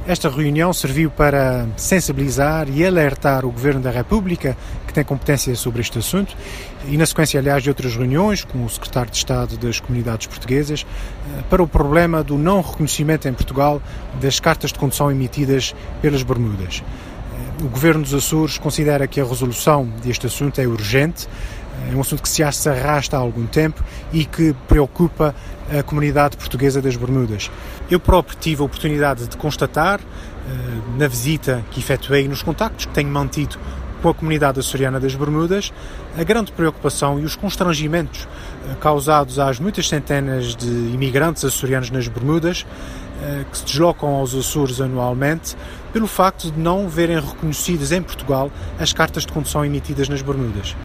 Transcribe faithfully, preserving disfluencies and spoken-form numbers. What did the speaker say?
Esta reunião serviu para sensibilizar e alertar o Governo da República, que tem competência sobre este assunto, e na sequência, aliás, de outras reuniões com o Secretário de Estado das Comunidades Portuguesas, para o problema do não reconhecimento em Portugal das cartas de condução emitidas pelas Bermudas. O Governo dos Açores considera que a resolução deste assunto é urgente, é um assunto que se arrasta há algum tempo e que preocupa a comunidade portuguesa das Bermudas. Eu próprio tive a oportunidade de constatar, na visita que efetuei e nos contactos que tenho mantido com a comunidade açoriana das Bermudas, a grande preocupação e os constrangimentos causados às muitas centenas de imigrantes açorianos nas Bermudas que se deslocam aos Açores anualmente pelo facto de não verem reconhecidas em Portugal as cartas de condução emitidas nas Bermudas.